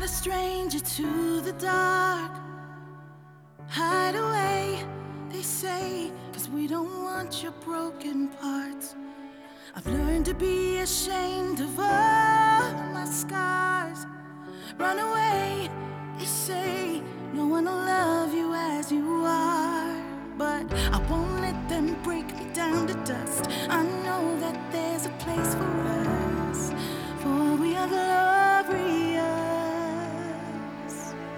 not a stranger to the dark. Hide away, they say, 'cause we don't want your broken parts. I've learned to be ashamed of all my scars. Run away, they say, no one will love you as you are. But I won't let them break me down to dust. I know that there's a place for us, for we are glorious.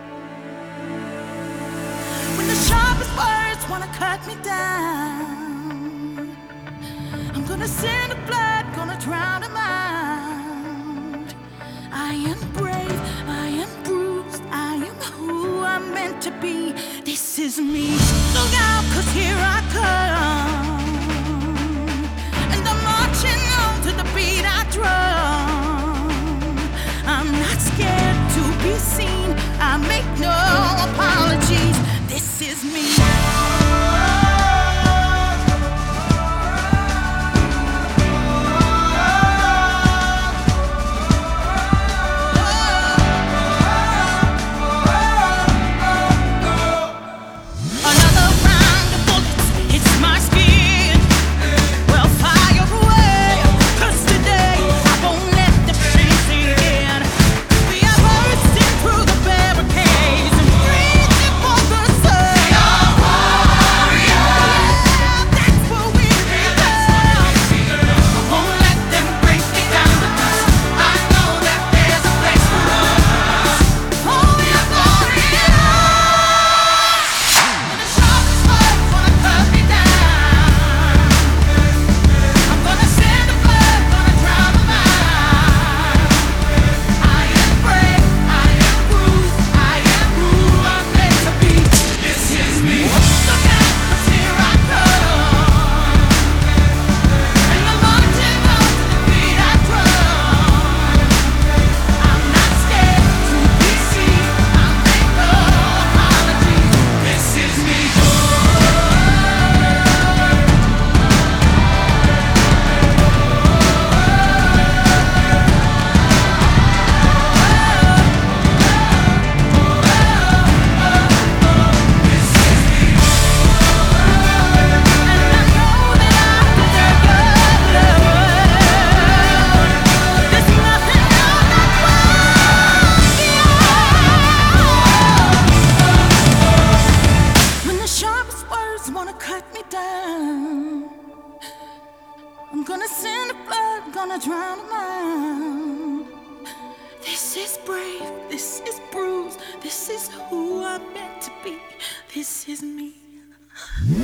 When the sharpest words wanna cut me down, I'm gonna send the blood, gonna drown them out. I am brave, I am bruised, I am who I'm meant to be. This is me. Look out, 'cause here I come, and I'm marching on to the beat I drum. I'm not scared to be seen, I make no apologies. This is me. I'm gonna send the blood, gonna drown them out. This is brave, this is bruised, this is who I'm meant to be. This is me.